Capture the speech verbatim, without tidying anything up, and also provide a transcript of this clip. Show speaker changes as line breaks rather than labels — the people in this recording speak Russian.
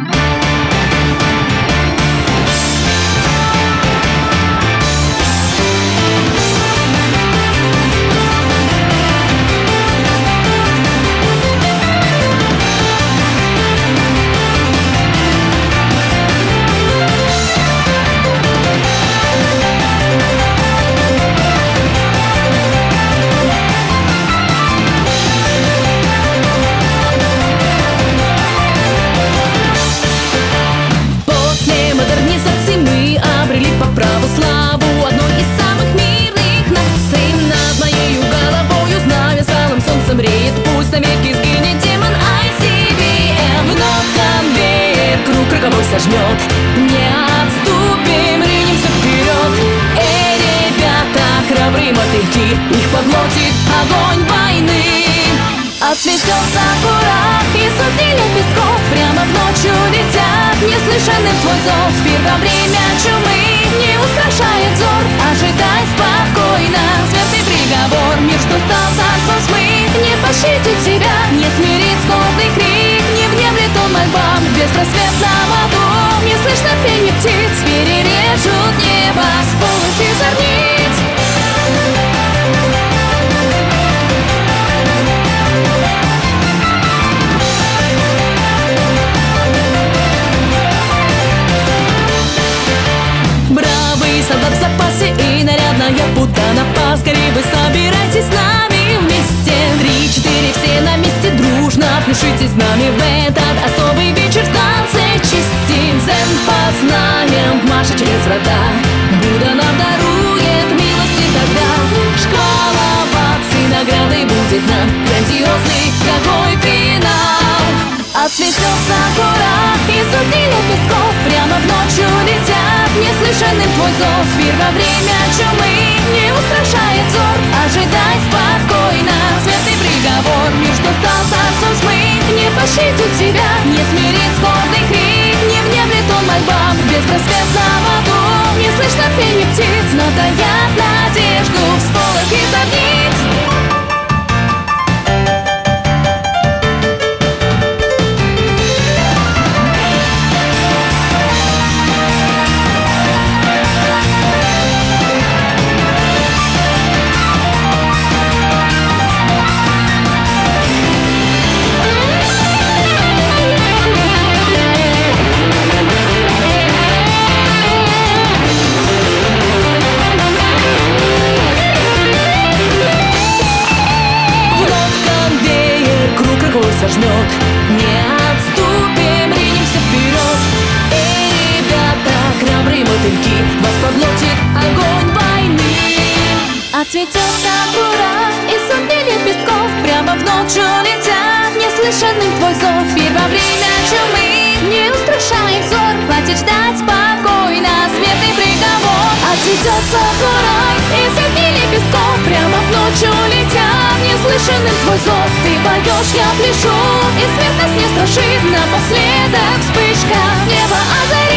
Бреет, пусть навеки сгинет демон ай си би эм. Вновь конвейер круг роковой сожмет. Не отступим, ринемся вперед. Эй, ребята, храбрые мотыльки, их поглотит огонь войны. Отцветет сакура и сотни лепестков прямо в ночь улетят. Неслышанным твой зов первое время чумы не устрашает взор. Ожидай спокойно, смертный приговор. Мир, что стал царством тьмы, не пощадит тебя, не смирит скорбный крик, не внемлет он мольбам беспросветного дом. Не слышно пенье птиц, перережут небо сполохи зорниц. Бравый солдат в запасе и нарядная путана. Поскорей вы собирайтесь с нами вместе. Три, четыре, все на месте, дружно пляшите с нами в этот особый вечер в танце чести. Дзен познаем, Маша через врата, Будда нам дарует милости тогда. Шквал оваций, наградой будет нам грандиозный какой финал. Отцветет сакура и сотни лепестков прямо в ночь улетят. Неслышанным твой зов первое время чумы не устрашает взор. Ожидай спокойно, смертный приговор. Мир, что стал царством тьмы, не пощадит тебя, не смирит скорбный крик, не внемлет он мольбам беспросветного дом. Не слышно пенье птиц, но таят надежду всполохи зорниц. Сожмет, не отступим, ринемся вперед. Эй, ребята, храбрые мотыльки, вас поглотит огонь войны. Отцветет сакура и сотни лепестков прямо в ночь улетят. Неслышанным твой зов первое время чумы не устрашает взор. Хватит ждать спокойно, смертный приговор. Отцветет сакура и сотни лепестков прямо в ночь улетят. Неслышанным твой зов, ты поешь, я пляшу, и смерть нас не страшит. Напоследок вспышка, небо озаряет.